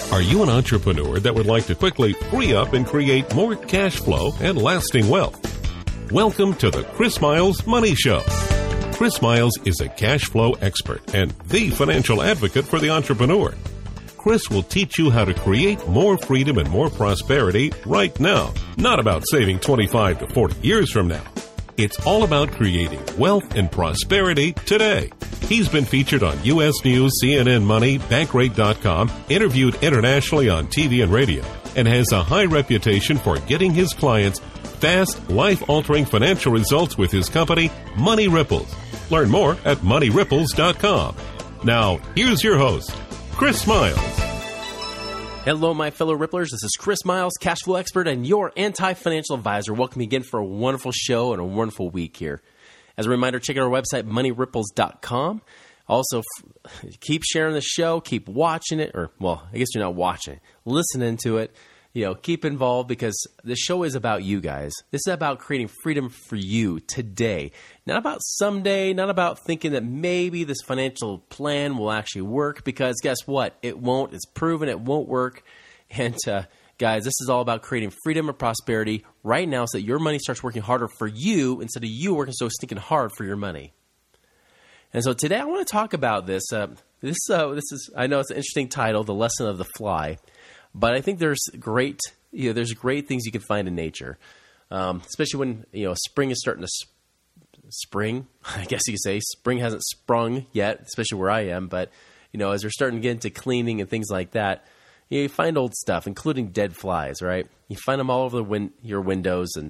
Are you an entrepreneur that would like to quickly free up and create more cash flow and lasting wealth? Welcome to the Chris Miles Money Show. Chris Miles is a cash flow expert and the financial advocate for the entrepreneur. Chris will teach you how to create more freedom and more prosperity right now. Not about saving 25 to 40 years from now. It's all about creating wealth and prosperity today. He's been featured on U.S. News, CNN Money, Bankrate.com, interviewed internationally on TV and radio, and has a high reputation for getting his clients fast, life-altering financial results with his company, Money Ripples. Learn more at MoneyRipples.com. Now, here's your host, Chris Miles. Hello, my fellow Ripplers. This is Chris Miles, cash flow expert and your anti-financial advisor. Welcome again for a wonderful show and a wonderful week here. As a reminder, check out our website, MoneyRipples.com. Also, keep sharing the show, keep watching it, or, well, I guess you're not watching it, listening to it. Keep involved because this show is about you guys. This is about creating freedom for you today. Not about someday, not about thinking that maybe this financial plan will actually work because guess what? It won't. It's proven it won't work. And guys, this is all about creating freedom and prosperity right now so that your money starts working harder for you instead of you working so stinking hard for your money. And so today I want to talk about this. This is, I know it's an interesting title, The Lesson of the Fly. But I think there's great things you can find in nature, especially when spring is starting to spring. I guess you could say spring hasn't sprung yet, especially where I am. But as we're starting to get into cleaning and things like that, you find old stuff, including dead flies. Right? You find them all over your windows, and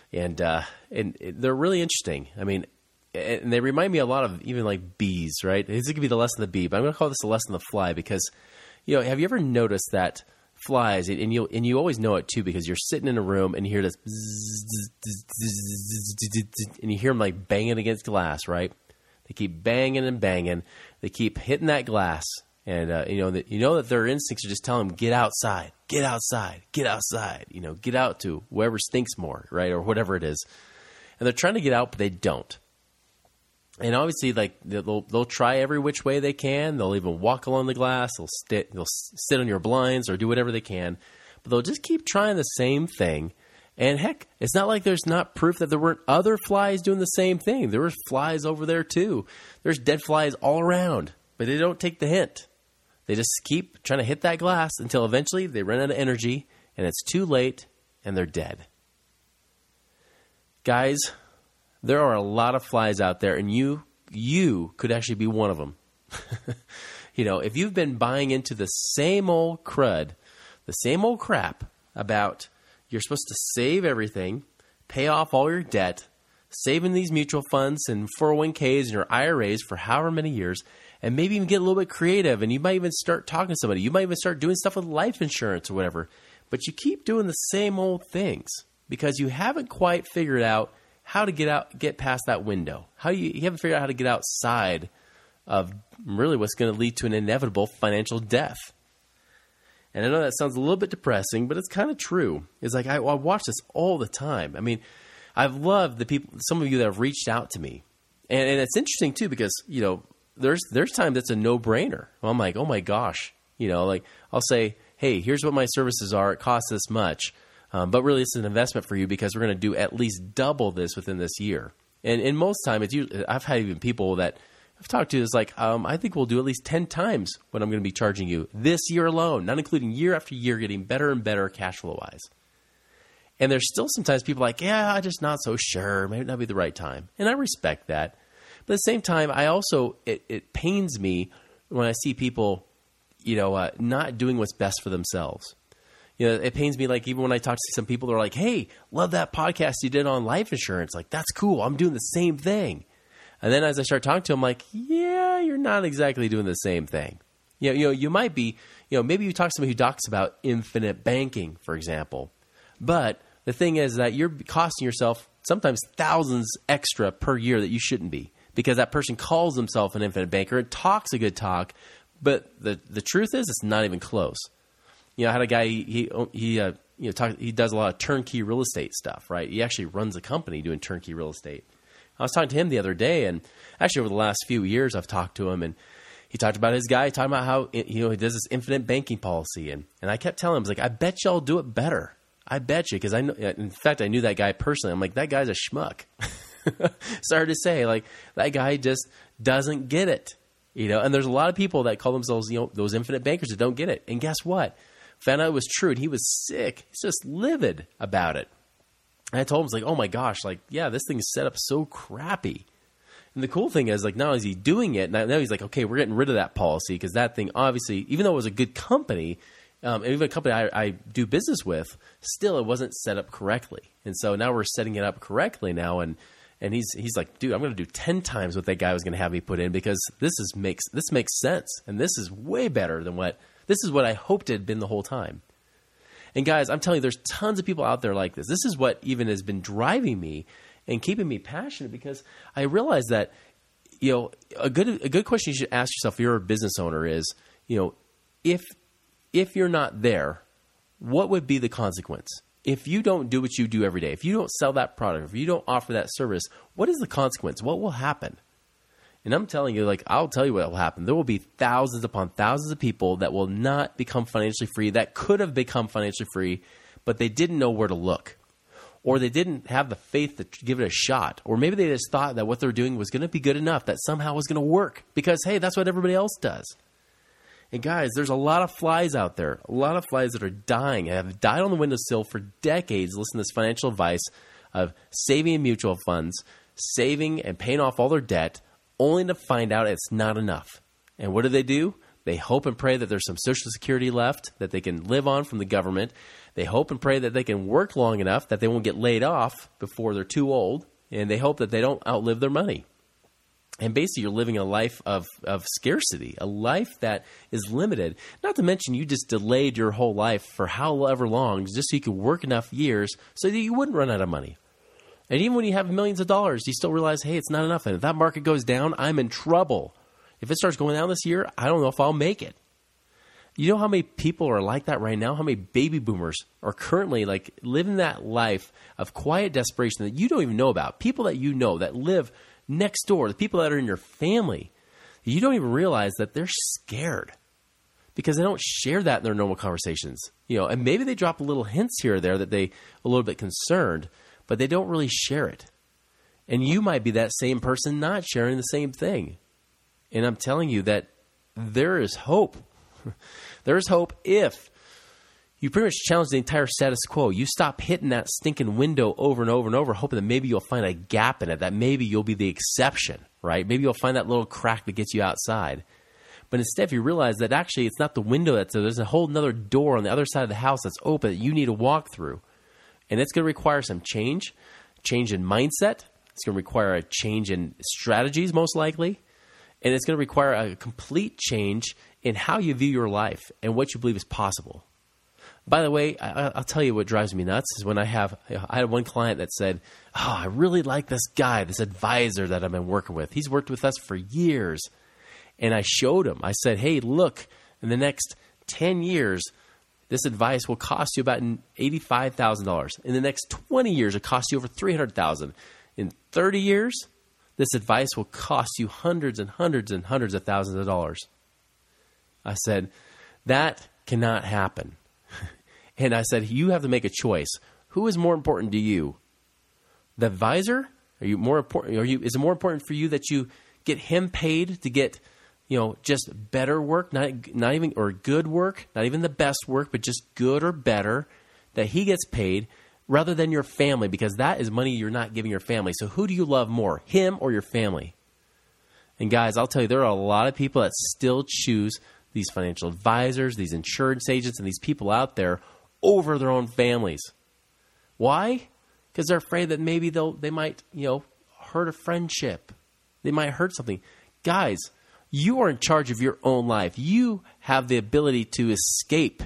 they're really interesting. I mean, and they remind me a lot of even like bees. Right? This could be the lesson of the bee, but I'm going to call this the lesson of the fly because have you ever noticed that? Flies, and you always know it too because you're sitting in a room and you hear this and you hear them like banging against glass, right? They keep banging and banging. They keep hitting that glass, and that their instincts are just telling them, get outside, get outside, get outside. Get out to whoever stinks more, right, or whatever it is. And they're trying to get out, but they don't. And obviously, like they'll try every which way they can. They'll even walk along the glass. They'll sit on your blinds or do whatever they can. But they'll just keep trying the same thing. And heck, it's not like there's not proof that there weren't other flies doing the same thing. There were flies over there too. There's dead flies all around, but they don't take the hint. They just keep trying to hit that glass until eventually they run out of energy and it's too late and they're dead. Guys, there are a lot of flies out there, and you could actually be one of them. If you've been buying into the same old crud, the same old crap about you're supposed to save everything, pay off all your debt, save in these mutual funds and 401ks and your IRAs for however many years, and maybe even get a little bit creative, and you might even start talking to somebody. You might even start doing stuff with life insurance or whatever, but you keep doing the same old things because you haven't quite figured out how to get past that window. You haven't figured out how to get outside of really what's going to lead to an inevitable financial death. And I know that sounds a little bit depressing, but it's kind of true. It's like I watch this all the time. I mean, I've loved the people, some of you that have reached out to me, and it's interesting too because there's times that's a no-brainer. I'm like, oh my gosh, like I'll say, hey, here's what my services are. It costs this much. But really, it's an investment for you because we're going to do at least double this within this year. And most time, I've had even people that I've talked to is like, I think we'll do at least 10 times what I'm going to be charging you this year alone, not including year after year, getting better and better cash flow wise. And there's still sometimes people like, yeah, I'm just not so sure. Maybe not be the right time. And I respect that. But at the same time, I also, it pains me when I see people, not doing what's best for themselves. It pains me, like, even when I talk to some people, they're like, hey, love that podcast you did on life insurance. Like, that's cool. I'm doing the same thing. And then as I start talking to them, I'm like, yeah, you're not exactly doing the same thing. You might be, maybe you talk to somebody who talks about infinite banking, for example. But the thing is that you're costing yourself sometimes thousands extra per year that you shouldn't be because that person calls himself an infinite banker and talks a good talk. But the truth is it's not even close. I had a guy, he does a lot of turnkey real estate stuff, right? He actually runs a company doing turnkey real estate. I was talking to him the other day, and actually over the last few years I've talked to him, and he talked about his guy, talking about how, he does this infinite banking policy. And I kept telling him, I was like, I bet y'all do it better. I bet you. Because in fact, I knew that guy personally. I'm like, that guy's a schmuck. Sorry to say, like, that guy just doesn't get it. And there's a lot of people that call themselves, those infinite bankers that don't get it. And guess what? Found out it was true, and he was sick. He's just livid about it. And I told him, I was like, oh my gosh, like, yeah, this thing is set up so crappy. And the cool thing is, like, not only is he doing it, now he's like, okay, we're getting rid of that policy, because that thing, obviously, even though it was a good company, even a company I do business with, still it wasn't set up correctly. And so now we're setting it up correctly now, and he's like, dude, I'm going to do 10 times what that guy was going to have me put in, because this makes sense, and this is way better than this is what I hoped it had been the whole time. And guys, I'm telling you, there's tons of people out there like this. This is what even has been driving me and keeping me passionate, because I realize that, a good question you should ask yourself if you're a business owner is, if you're not there, what would be the consequence? If you don't do what you do every day, if you don't sell that product, if you don't offer that service, what is the consequence? What will happen? And I'm telling you, like, I'll tell you what will happen. There will be thousands upon thousands of people that will not become financially free, that could have become financially free, but they didn't know where to look. Or they didn't have the faith to give it a shot. Or maybe they just thought that what they're doing was going to be good enough, that somehow was going to work. Because, hey, that's what everybody else does. And guys, there's a lot of flies out there. A lot of flies that are dying and have died on the windowsill for decades listening to this financial advice of saving in mutual funds, saving and paying off all their debt, only to find out it's not enough. And what do? They hope and pray that there's some Social Security left that they can live on from the government. They hope and pray that they can work long enough that they won't get laid off before they're too old. And they hope that they don't outlive their money. And basically, you're living a life of scarcity, a life that is limited. Not to mention, you just delayed your whole life for however long just so you could work enough years so that you wouldn't run out of money. And even when you have millions of dollars, you still realize, hey, it's not enough. And if that market goes down, I'm in trouble. If it starts going down this year, I don't know if I'll make it. You know how many people are like that right now? How many baby boomers are currently like living that life of quiet desperation that you don't even know about? People that you know that live next door, the people that are in your family, you don't even realize that they're scared because they don't share that in their normal conversations. And maybe they drop a little hints here or there that they a little bit concerned, but they don't really share it. And you might be that same person not sharing the same thing. And I'm telling you that there is hope. There is hope if you pretty much challenge the entire status quo. You stop hitting that stinking window over and over and over, hoping that maybe you'll find a gap in it, that maybe you'll be the exception, right? Maybe you'll find that little crack that gets you outside. But instead, if you realize that actually it's not the window that's there, there's a whole other door on the other side of the house that's open that you need to walk through. And it's going to require some change in mindset. It's going to require a change in strategies, most likely. And it's going to require a complete change in how you view your life and what you believe is possible. By the way, I'll tell you what drives me nuts is when I had one client that said, oh, I really like this guy, this advisor that I've been working with. He's worked with us for years. And I showed him. I said, hey, look, in the next 10 years, this advice will cost you about $85,000. In the next 20 years, it costs you over $300,000. In 30 years, this advice will cost you hundreds and hundreds and hundreds of thousands of dollars. I said, that cannot happen. And I said, you have to make a choice. Who is more important to you? The advisor? Are you more important? Is it more important for you that you get him paid to get, just better work, not even or good work, not even the best work, but just good or better, that he gets paid, rather than your family, because that is money you're not giving your family. So who do you love more, him or your family? And guys, I'll tell you, there are a lot of people that still choose these financial advisors, these insurance agents, and these people out there over their own families. Why? Because they're afraid that maybe they might, hurt a friendship. They might hurt something. Guys, you are in charge of your own life. You have the ability to escape.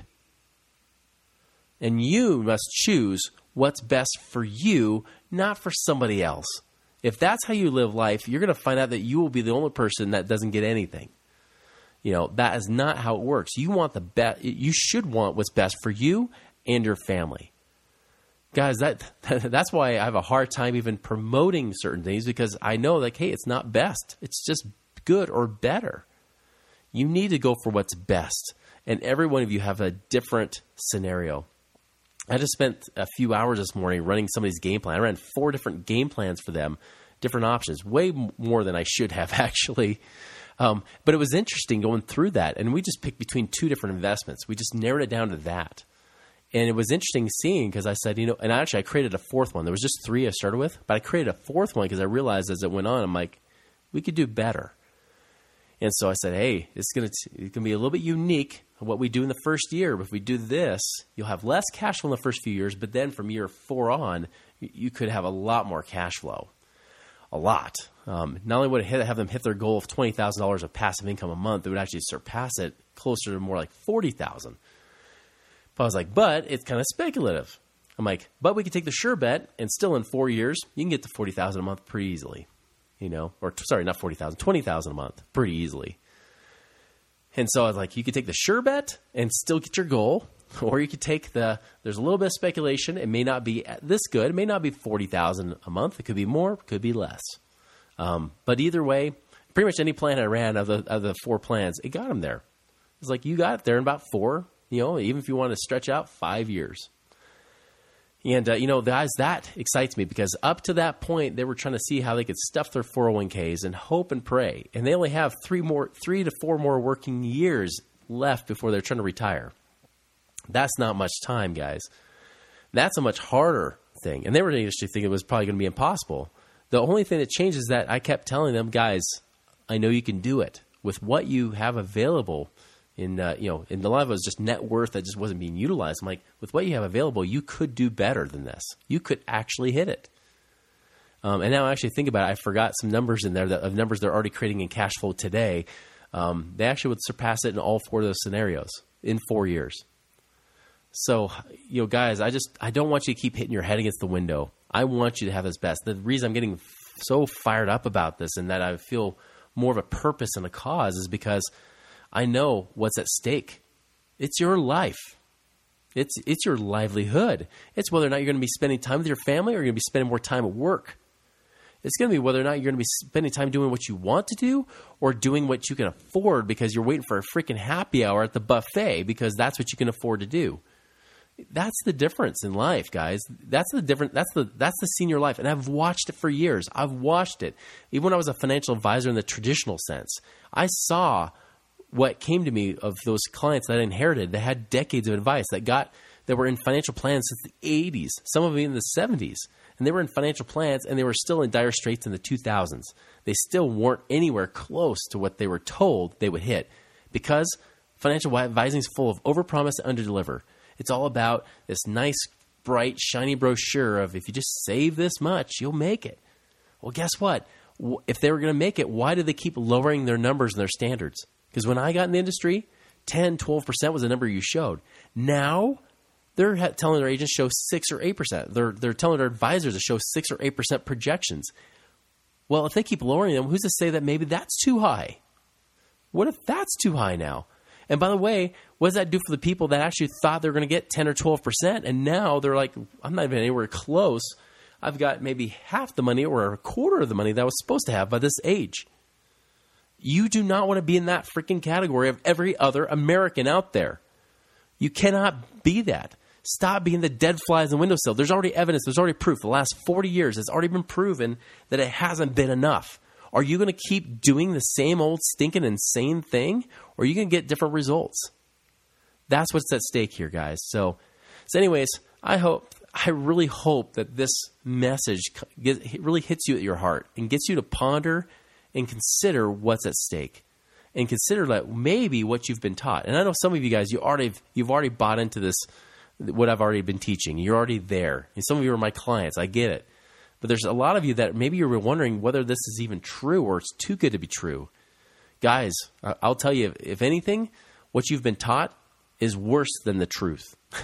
And you must choose what's best for you, not for somebody else. If that's how you live life, you're going to find out that you will be the only person that doesn't get anything. That is not how it works. You want the best. You should want what's best for you and your family. Guys, that's why I have a hard time even promoting certain things, because I know, hey, it's not best. It's just good or better. You need to go for what's best. And every one of you have a different scenario. I just spent a few hours this morning running somebody's game plan. I ran 4 different game plans for them, different options, way more than I should have actually. But it was interesting going through that. And we just picked between 2 different investments. We just narrowed it down to that. And it was interesting seeing because I said, and actually I created a 4th one. There was just 3 I started with, but I created a 4th one because I realized as it went on, I'm like, we could do better. And so I said, hey, it's going to be a little bit unique what we do in the first year. But if we do this, you'll have less cash flow in the first few years, but then from year 4 on, you could have a lot more cash flow. A lot. Not only would it have them hit their goal of $20,000 of passive income a month, they would actually surpass it closer to more like $40,000. But I was like, but it's kind of speculative. I'm like, but we could take the sure bet, and still in 4 years, you can get to $40,000 a month pretty easily. Or sorry, not $40,000, $20,000 a month pretty easily. And so I was like, you could take the sure bet and still get your goal, or you could take there's a little bit of speculation. It may not be this good. It may not be $40,000 a month. It could be more, it could be less. But either way, pretty much any plan I ran of the 4 plans, it got them there. It's like, you got it there in about 4, even if you want to stretch out 5 years. And, guys, that excites me because up to that point, they were trying to see how they could stuff their 401ks and hope and pray. And they only have 3 to 4 more working years left before they're trying to retire. That's not much time, guys. That's a much harder thing. And they were actually thinking it was probably going to be impossible. The only thing that changed is that I kept telling them, guys, I know you can do it with what you have available. In a lot of it was just net worth that just wasn't being utilized. I'm like, with what you have available, you could do better than this. You could actually hit it. And now I actually think about it, I forgot some numbers in there of numbers they're already creating in cash flow today. They actually would surpass it in all 4 of those scenarios in 4 years. So, guys, I don't want you to keep hitting your head against the window. I want you to have this best. The reason I'm getting so fired up about this and that I feel more of a purpose and a cause is because I know what's at stake. It's your life. It's your livelihood. It's whether or not you're going to be spending time with your family or you're going to be spending more time at work. It's going to be whether or not you're going to be spending time doing what you want to do or doing what you can afford because you're waiting for a freaking happy hour at the buffet because that's what you can afford to do. That's the difference in life, guys. That's the difference. That's the senior life. And I've watched it for years. I've watched it. Even when I was a financial advisor in the traditional sense, I saw what came to me of those clients that I inherited that had decades of advice that were in financial plans since the 80s, some of them in the 70s. And they were in financial plans and they were still in dire straits in the 2000s. They still weren't anywhere close to what they were told they would hit because financial advising is full of overpromise and underdeliver. It's all about this nice, bright, shiny brochure of if you just save this much, you'll make it. Well, guess what? If they were going to make it, why did they keep lowering their numbers and their standards? Because when I got in the industry, 10, 12% was the number you showed. Now, they're telling their agents show 6 or 8%. They're telling their advisors to show 6 or 8% projections. Well, if they keep lowering them, who's to say that maybe that's too high? What if that's too high now? And by the way, what does that do for the people that actually thought they were going to get 10 or 12%? And now they're like, I'm not even anywhere close. I've got maybe half the money or a quarter of the money that I was supposed to have by this age. You do not want to be in that freaking category of every other American out there. You cannot be that. Stop being the dead flies in the windowsill. There's already evidence. There's already proof. The last 40 years, it's already been proven that it hasn't been enough. Are you going to keep doing the same old stinking insane thing, or are you going to get different results? That's what's at stake here, guys. So anyways, I really hope that this message really hits you at your heart and gets you to ponder and consider what's at stake, and consider that maybe what you've been taught. And I know some of you guys, you've already bought into this, what I've already been teaching. You're already there. And some of you are my clients. I get it. But there's a lot of you that maybe you're wondering whether this is even true or it's too good to be true. Guys, I'll tell you, if anything, what you've been taught is worse than the truth.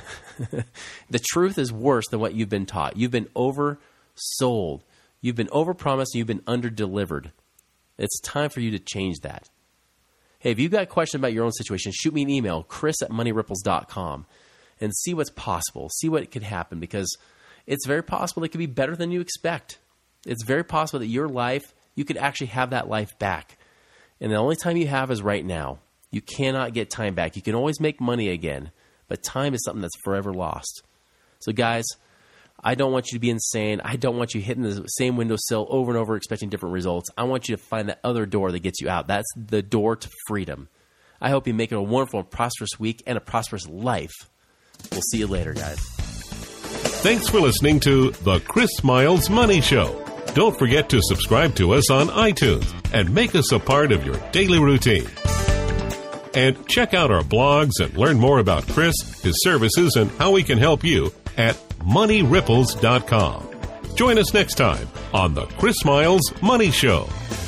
The truth is worse than what you've been taught. You've been oversold. You've been overpromised. You've been underdelivered. It's time for you to change that. Hey, if you've got a question about your own situation, shoot me an email, chris@moneyripples.com, and see what's possible. See what could happen, because it's very possible it could be better than you expect. It's very possible that your life, you could actually have that life back. And the only time you have is right now. You cannot get time back. You can always make money again, but time is something that's forever lost. So guys, I don't want you to be insane. I don't want you hitting the same windowsill over and over expecting different results. I want you to find that other door that gets you out. That's the door to freedom. I hope you make it a wonderful and prosperous week and a prosperous life. We'll see you later, guys. Thanks for listening to The Chris Miles Money Show. Don't forget to subscribe to us on iTunes and make us a part of your daily routine. And check out our blogs and learn more about Chris, his services, and how we can help you at moneyripples.com. Join us next time on The Chris Miles Money Show.